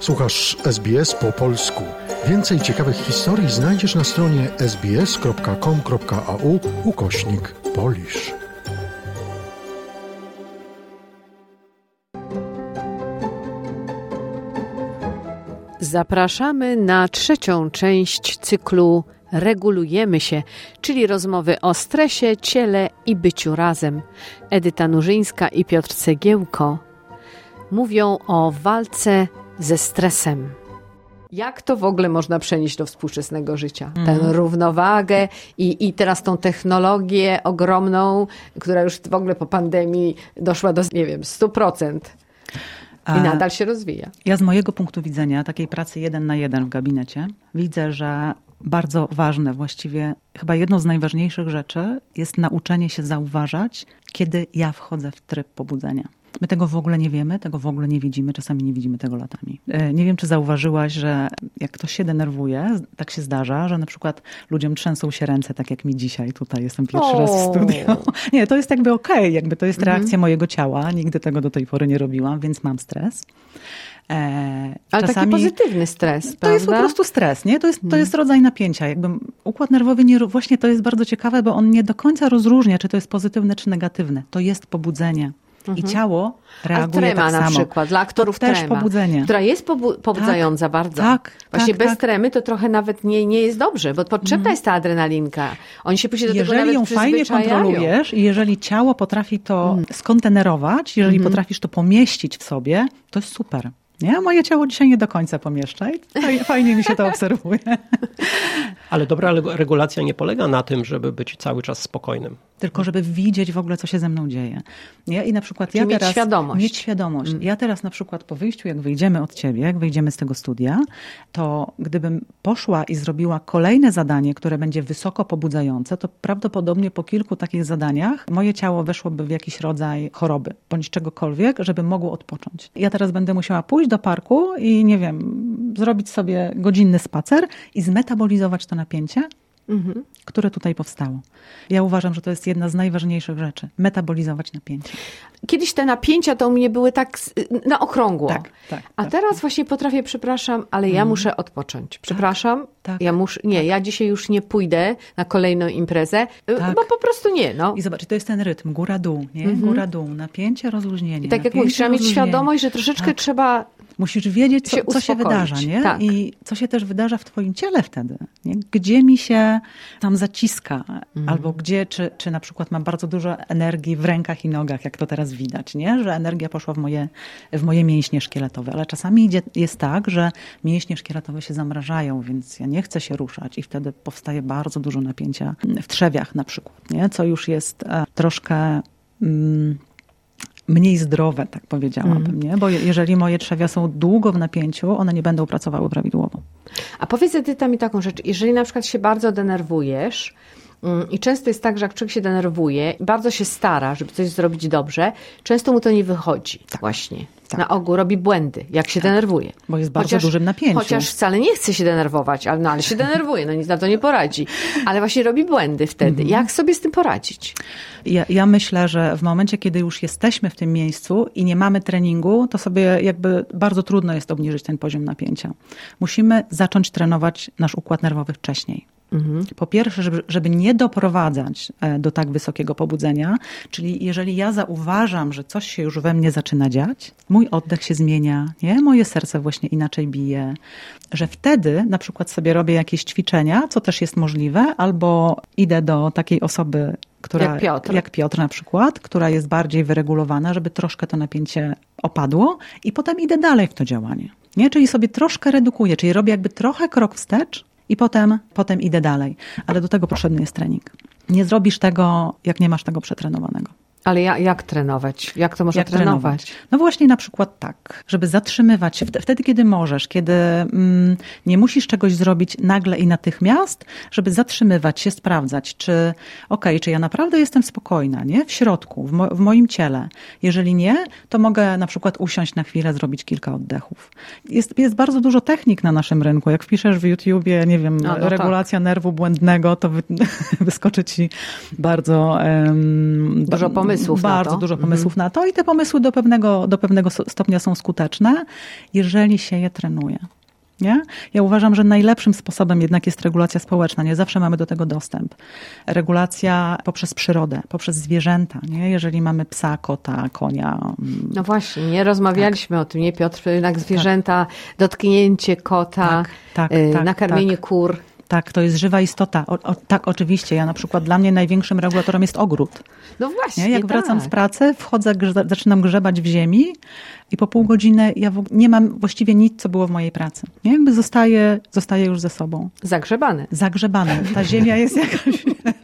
Słuchasz SBS po polsku. Więcej ciekawych historii znajdziesz na stronie sbs.com.au/Polish. Zapraszamy na trzecią część cyklu Regulujemy się, czyli rozmowy o stresie, ciele i byciu razem. Edyta Nurzyńska i Piotr Cegiełko mówią o walce ze stresem. Jak to w ogóle można przenieść do współczesnego życia? Tę równowagę i teraz tą technologię ogromną, która już w ogóle po pandemii doszła do, 100%. I nadal się rozwija. Ja z mojego punktu widzenia, takiej pracy 1 na 1 w gabinecie, widzę, że bardzo ważne, właściwie chyba jedną z najważniejszych rzeczy jest nauczenie się zauważać, kiedy ja wchodzę w tryb pobudzenia. My tego w ogóle nie wiemy, tego w ogóle nie widzimy, czasami nie widzimy tego latami. Nie wiem, czy zauważyłaś, że jak ktoś się denerwuje, tak się zdarza, że na przykład ludziom trzęsą się ręce, tak jak mi dzisiaj tutaj, jestem pierwszy raz w studiu. Nie, to jest jakby okej, jakby to jest reakcja mojego ciała, nigdy tego do tej pory nie robiłam, więc mam stres. Ale czasami taki pozytywny stres, to prawda? jest po prostu stres, nie? To jest rodzaj napięcia. Jakby układ nerwowy, właśnie to jest bardzo ciekawe, bo on nie do końca rozróżnia, czy to jest pozytywne, czy negatywne. To jest pobudzenie. I ciało reaguje tak samo. Na przykład, dla aktorów to też trema, pobudzenie. która jest pobudzająca bardzo. Właśnie bez tremy to trochę nawet nie jest dobrze, bo potrzebna jest ta adrenalinka. Oni się później do tego nawet przyzwyczajają. Jeżeli ją fajnie kontrolujesz i jeżeli ciało potrafi to skontenerować, jeżeli potrafisz to pomieścić w sobie, to jest super. Nie? Moje ciało dzisiaj nie do końca pomieszcza i fajnie mi się to obserwuje. Ale dobra regulacja nie polega na tym, żeby być cały czas spokojnym. Tylko żeby widzieć w ogóle, co się ze mną dzieje. Nie? I na przykład Czyli mieć świadomość. Ja teraz na przykład po wyjściu, jak wyjdziemy od ciebie, jak wyjdziemy z tego studia, to gdybym poszła i zrobiła kolejne zadanie, które będzie wysoko pobudzające, to prawdopodobnie po kilku takich zadaniach moje ciało weszłoby w jakiś rodzaj choroby, bądź czegokolwiek, żeby mogło odpocząć. Ja teraz będę musiała pójść do parku i nie wiem, zrobić sobie godzinny spacer i zmetabolizować to napięcie, które tutaj powstało. Ja uważam, że to jest jedna z najważniejszych rzeczy. Metabolizować napięcie. Kiedyś te napięcia to u mnie były tak na okrągło. Tak. A teraz właśnie potrafię, przepraszam, ale ja muszę odpocząć. Przepraszam, ja dzisiaj już nie pójdę na kolejną imprezę, bo po prostu nie. No. I zobacz, to jest ten rytm, góra-dół, nie? Góra-dół, napięcie, rozluźnienie. I tak jak mówisz, trzeba mieć świadomość, że troszeczkę trzeba... Musisz wiedzieć, co się wydarza, nie? Tak. I co się też wydarza w twoim ciele wtedy. Nie? Gdzie mi się tam zaciska, albo gdzie, czy na przykład mam bardzo dużo energii w rękach i nogach, jak to teraz widać, nie? Że energia poszła w moje mięśnie szkieletowe. Ale czasami jest tak, że mięśnie szkieletowe się zamrażają, więc ja nie chcę się ruszać i wtedy powstaje bardzo dużo napięcia w trzewiach na przykład, nie? Co już jest troszkę... mniej zdrowe, tak powiedziałabym, nie? Bo jeżeli moje trzewia są długo w napięciu, one nie będą pracowały prawidłowo. A powiedz, Edyta, mi taką rzecz. Jeżeli na przykład się bardzo denerwujesz i często jest tak, że jak człowiek się denerwuje i bardzo się stara, żeby coś zrobić dobrze, często mu to nie wychodzi. Właśnie. Na ogół robi błędy, jak się denerwuje. Bo jest bardzo dużym napięciu. Chociaż wcale nie chce się denerwować, ale się denerwuje, nic na to nie poradzi. Ale właśnie robi błędy wtedy. Jak sobie z tym poradzić? Ja myślę, że w momencie, kiedy już jesteśmy w tym miejscu i nie mamy treningu, to sobie jakby bardzo trudno jest obniżyć ten poziom napięcia. Musimy zacząć trenować nasz układ nerwowy wcześniej. Po pierwsze, żeby nie doprowadzać do tak wysokiego pobudzenia, czyli jeżeli ja zauważam, że coś się już we mnie zaczyna dziać, mój oddech się zmienia, nie? Moje serce właśnie inaczej bije, że wtedy na przykład sobie robię jakieś ćwiczenia, co też jest możliwe, albo idę do takiej osoby, która, jak Piotr na przykład, która jest bardziej wyregulowana, żeby troszkę to napięcie opadło i potem idę dalej w to działanie. Nie? Czyli sobie troszkę redukuję, czyli robię jakby trochę krok wstecz, i potem idę dalej. Ale do tego potrzebny jest trening. Nie zrobisz tego, jak nie masz tego przetrenowanego. Ale jak trenować? Jak to można trenować? No właśnie na przykład tak, żeby zatrzymywać się wtedy, kiedy możesz, kiedy nie musisz czegoś zrobić nagle i natychmiast, żeby zatrzymywać się, sprawdzać, czy ja naprawdę jestem spokojna, nie? W środku, w moim ciele. Jeżeli nie, to mogę na przykład usiąść na chwilę, zrobić kilka oddechów. Jest bardzo dużo technik na naszym rynku. Jak wpiszesz w YouTubie, nie wiem, regulacja nerwu błędnego, to wyskoczy ci bardzo dużo pomysłów. pomysłów na to. Bardzo dużo pomysłów na to i te pomysły do pewnego stopnia są skuteczne, jeżeli się je trenuje. Nie? Ja uważam, że najlepszym sposobem jednak jest regulacja społeczna. Nie zawsze mamy do tego dostęp. Regulacja poprzez przyrodę, poprzez zwierzęta. Nie? Jeżeli mamy psa, kota, konia. No właśnie, nie rozmawialiśmy o tym, nie Piotr? Jednak zwierzęta, dotknięcie kota, nakarmienie kur. Tak, to jest żywa istota. Tak, oczywiście. Ja na przykład, dla mnie największym regulatorem jest ogród. No właśnie, nie? Jak wracam z pracy, wchodzę, zaczynam grzebać w ziemi i po pół godziny ja nie mam właściwie nic, co było w mojej pracy. Nie? Jakby zostaje już ze sobą. Zagrzebane. Ta ziemia jest jakaś...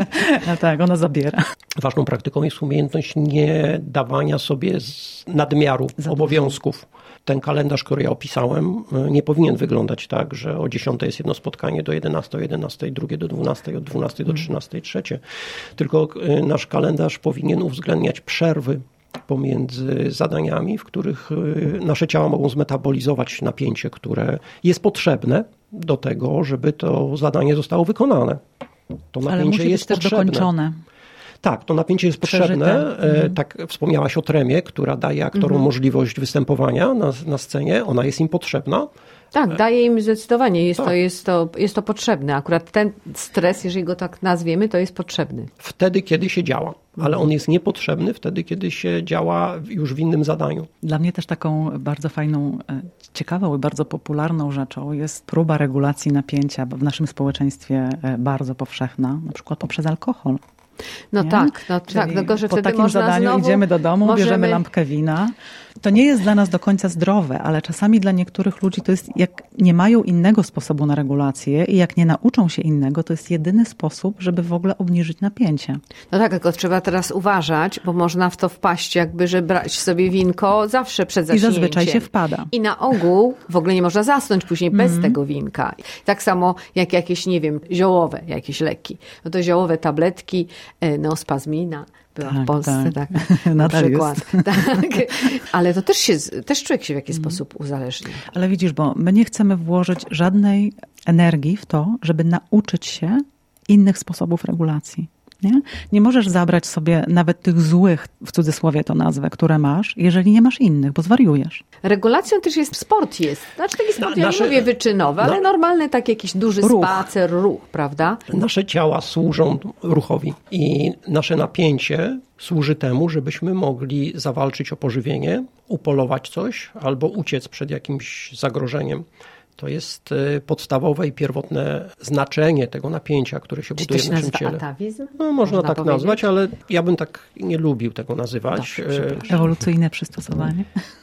No tak, ona zabiera. Ważną praktyką jest umiejętność nie dawania sobie nadmiaru obowiązków. Ten kalendarz, który ja opisałem, nie powinien wyglądać tak, że o 10 jest jedno spotkanie do 11, o 11 drugie do 12, od 12 do 13 trzecie. Tylko nasz kalendarz powinien uwzględniać przerwy pomiędzy zadaniami, w których nasze ciała mogą zmetabolizować napięcie, które jest potrzebne do tego, żeby to zadanie zostało wykonane. To napięcie ale musi jest być też dokończone. Tak, to napięcie jest potrzebne. Tak wspomniałaś o tremie, która daje aktorom możliwość występowania na scenie. Ona jest im potrzebna. Tak, daje im zdecydowanie. Jest to potrzebne. Akurat ten stres, jeżeli go tak nazwiemy, to jest potrzebny. Wtedy, kiedy się działa. Ale on jest niepotrzebny wtedy, kiedy się działa już w innym zadaniu. Dla mnie też taką bardzo fajną, ciekawą i bardzo popularną rzeczą jest próba regulacji napięcia, bo w naszym społeczeństwie bardzo powszechna, na przykład poprzez alkohol. No nie? tak, tylko że po wtedy takim można zadaniu idziemy do domu, bierzemy lampkę wina. To nie jest dla nas do końca zdrowe, ale czasami dla niektórych ludzi to jest, jak nie mają innego sposobu na regulację i jak nie nauczą się innego, to jest jedyny sposób, żeby w ogóle obniżyć napięcie. No tak, tylko trzeba teraz uważać, bo można w to wpaść, jakby, że brać sobie winko zawsze przed zaśnięciem. I zazwyczaj się wpada. I na ogół w ogóle nie można zasnąć później bez tego winka. Tak samo jak jakieś, nie wiem, ziołowe jakieś leki. No to ziołowe tabletki, neospazmina była w Polsce, tak. Na przykład. Tak. Ale to też człowiek się w jakiś sposób uzależnia. Ale widzisz, bo my nie chcemy włożyć żadnej energii w to, żeby nauczyć się innych sposobów regulacji. Nie możesz zabrać sobie nawet tych złych, w cudzysłowie to nazwę, które masz, jeżeli nie masz innych, bo zwariujesz. Regulacją też jest sport. Znaczy taki sport, ja nie mówię wyczynowy, ale normalny taki jakiś duży spacer, ruch, prawda? Nasze ciała służą ruchowi i nasze napięcie służy temu, żebyśmy mogli zawalczyć o pożywienie, upolować coś albo uciec przed jakimś zagrożeniem. To jest podstawowe i pierwotne znaczenie tego napięcia, które się buduje w naszym ciele. Atawizm? No, można tak nazwać, ale ja bym tak nie lubił tego nazywać. Ewolucyjne przystosowanie.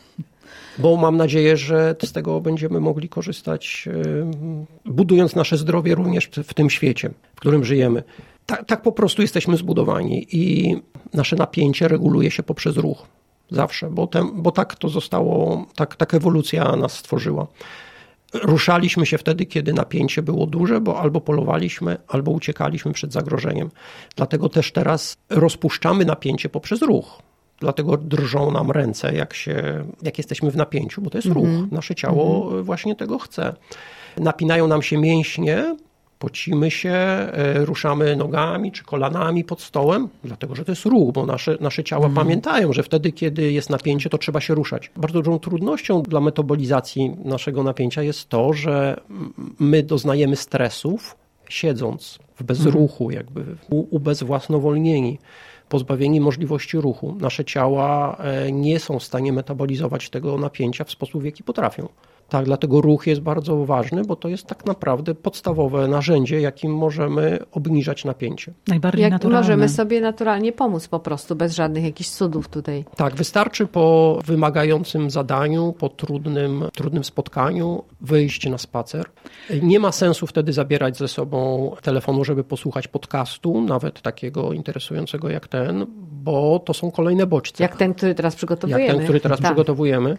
Bo mam nadzieję, że z tego będziemy mogli korzystać, budując nasze zdrowie również w tym świecie, w którym żyjemy. Tak po prostu jesteśmy zbudowani i nasze napięcie reguluje się poprzez ruch. Zawsze, bo tak to zostało, tak ewolucja nas stworzyła. Ruszaliśmy się wtedy, kiedy napięcie było duże, bo albo polowaliśmy, albo uciekaliśmy przed zagrożeniem. Dlatego też teraz rozpuszczamy napięcie poprzez ruch. Dlatego drżą nam ręce, jak jesteśmy w napięciu, bo to jest ruch. Nasze ciało właśnie tego chce. Napinają nam się mięśnie, pocimy się, ruszamy nogami czy kolanami pod stołem, dlatego że to jest ruch, bo nasze ciała pamiętają, że wtedy, kiedy jest napięcie, to trzeba się ruszać. Bardzo dużą trudnością dla metabolizacji naszego napięcia jest to, że my doznajemy stresów siedząc w bezruchu, jakby ubezwłasnowolnieni, pozbawieni możliwości ruchu. Nasze ciała nie są w stanie metabolizować tego napięcia w sposób, w jaki potrafią. Tak, dlatego ruch jest bardzo ważny, bo to jest tak naprawdę podstawowe narzędzie, jakim możemy obniżać napięcie. Najbardziej naturalne. Możemy sobie naturalnie pomóc po prostu, bez żadnych jakichś cudów tutaj. Tak, wystarczy po wymagającym zadaniu, po trudnym spotkaniu wyjść na spacer. Nie ma sensu wtedy zabierać ze sobą telefonu, żeby posłuchać podcastu, nawet takiego interesującego jak ten, bo to są kolejne bodźce. Jak ten, który teraz przygotowujemy.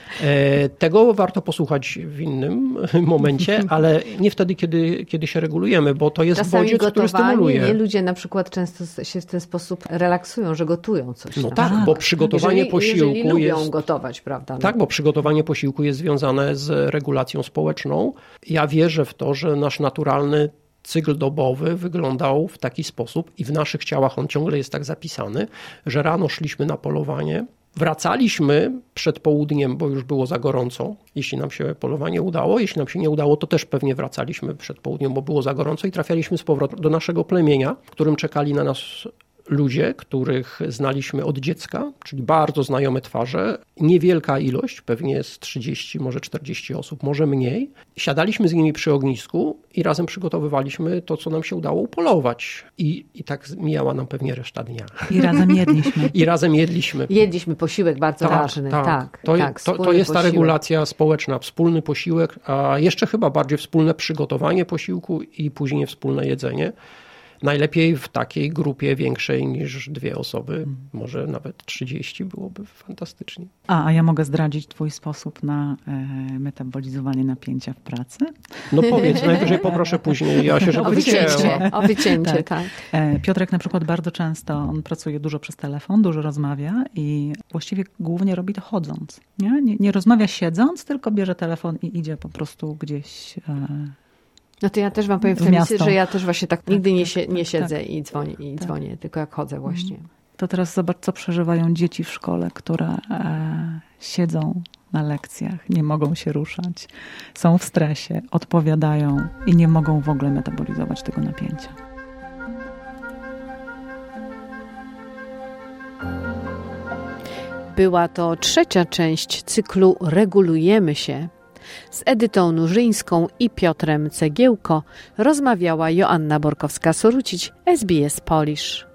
Tego warto posłuchać w innym momencie, ale nie wtedy, kiedy się regulujemy, bo to jest bodziec, który stymuluje. Nie? Ludzie na przykład często się w ten sposób relaksują, że gotują coś. No tak, bo przygotowanie posiłku jeżeli lubią gotować, prawda? No. Tak, bo przygotowanie posiłku jest związane z regulacją społeczną. Ja wierzę w to, że nasz naturalny cykl dobowy wyglądał w taki sposób i w naszych ciałach on ciągle jest tak zapisany, że rano szliśmy na polowanie, wracaliśmy przed południem, bo już było za gorąco, jeśli nam się polowanie udało. Jeśli nam się nie udało, to też pewnie wracaliśmy przed południem, bo było za gorąco i trafialiśmy z powrotem do naszego plemienia, w którym czekali na nas ludzie, których znaliśmy od dziecka, czyli bardzo znajome twarze, niewielka ilość, pewnie z 30, może 40 osób, może mniej. Siadaliśmy z nimi przy ognisku i razem przygotowywaliśmy to, co nam się udało upolować. I tak mijała nam pewnie reszta dnia. I razem jedliśmy. I razem jedliśmy. Jedliśmy posiłek bardzo ważny. To jest ta regulacja społeczna, wspólny posiłek, a jeszcze chyba bardziej wspólne przygotowanie posiłku i później wspólne jedzenie. Najlepiej w takiej grupie większej niż 2 osoby, może nawet 30 byłoby fantastycznie. A ja mogę zdradzić twój sposób na metabolizowanie napięcia w pracy? No powiedz, najwyżej poproszę później, ja się żeby O wycięcie, tak. Piotrek na przykład bardzo często, on pracuje dużo przez telefon, dużo rozmawia i właściwie głównie robi to chodząc. Nie rozmawia siedząc, tylko bierze telefon i idzie po prostu gdzieś... No to ja też wam powiem w temacie, że ja też właśnie tak nigdy nie siedzę i dzwonię, tylko jak chodzę właśnie. To teraz zobacz, co przeżywają dzieci w szkole, które siedzą na lekcjach, nie mogą się ruszać, są w stresie, odpowiadają i nie mogą w ogóle metabolizować tego napięcia. Była to 3. część cyklu Regulujemy się. Z Edytą Nurzyńską i Piotrem Cegiełko rozmawiała Joanna Borkowska-Sorucić, SBS Polish.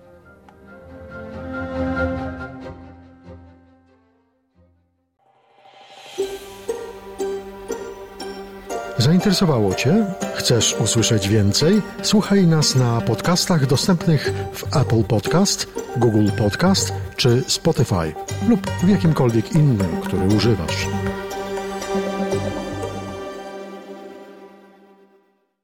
Zainteresowało Cię? Chcesz usłyszeć więcej? Słuchaj nas na podcastach dostępnych w Apple Podcast, Google Podcast czy Spotify lub w jakimkolwiek innym, który używasz.